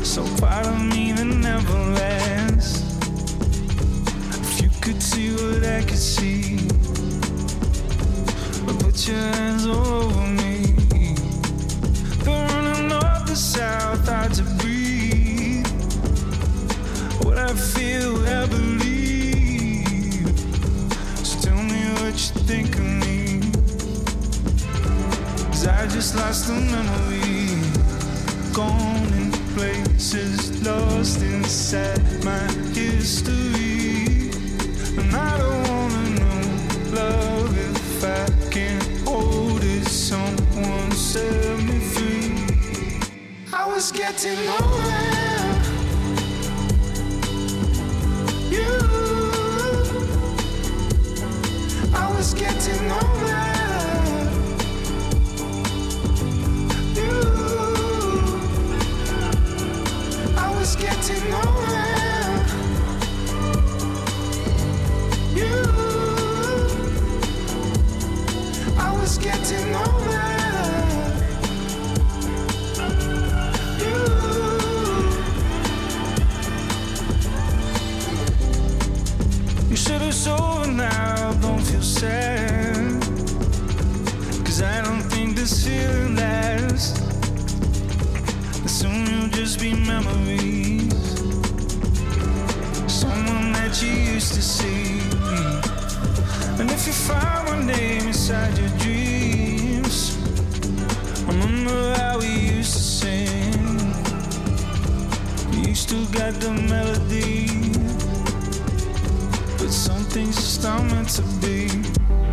So part of me that never lasts. If you could see what I could see, but put your hands all over me. Burning north to south, hard to breathe. What I feel, what I believe. So tell me what you think of me. 'Cause I just lost a memory. Gone in places, lost inside my history. And I don't wanna know love if I can't hold it. Someone set me free. I was getting nowhere. You, I was getting nowhere. You, I was getting nowhere. You, I was getting nowhere. You, you said it's over now, don't feel sad. 'Cause I don't think this feeling lasts. Soon you'll just be memories. Someone that you used to see. And if you find my name inside your dreams, remember how we used to sing. You still got the melody, but some things just aren't meant to be.